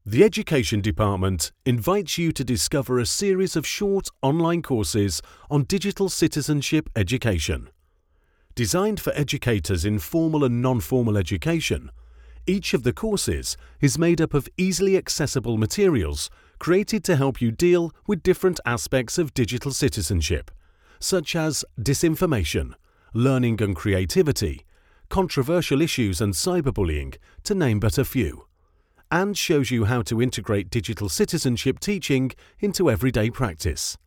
The Education Department invites you to discover a series of short online courses on digital citizenship education. Designed for educators in formal and non-formal education, each of the courses is made up of easily accessible materials created to help you deal with different aspects of digital citizenship, such as disinformation, learning and creativity, controversial issues and cyberbullying, to name but a few, and shows you how to integrate digital citizenship teaching into everyday practice.